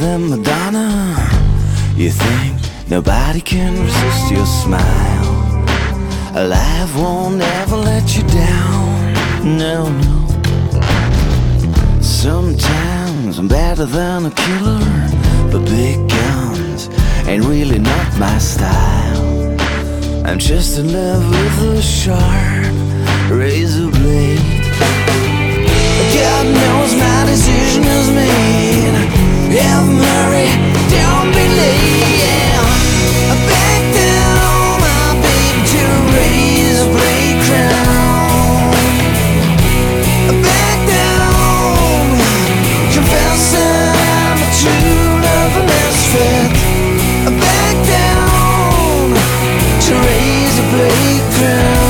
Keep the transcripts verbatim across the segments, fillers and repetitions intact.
than Madonna. You think nobody can resist your smile. Life won't ever let you down. No, no. Sometimes I'm better than a killer, but big guns ain't really not my style. I'm just in love with a sharp razor blade. God knows my decision is made. Have Murray, don't be late. Yeah. Back down, my baby, to raise a blade crown. Back down, confess I'm a true love misfit. Back down, to raise a blade crown.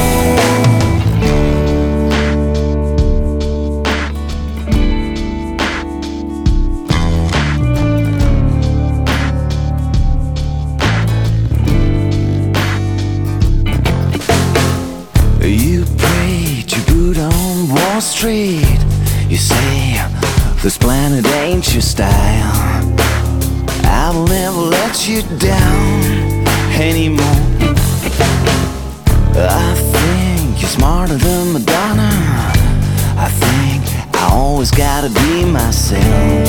You prayed your boot on Wall Street. You say this planet ain't your style. I will never let you down anymore. I think you're smarter than Madonna. I think I always gotta be myself.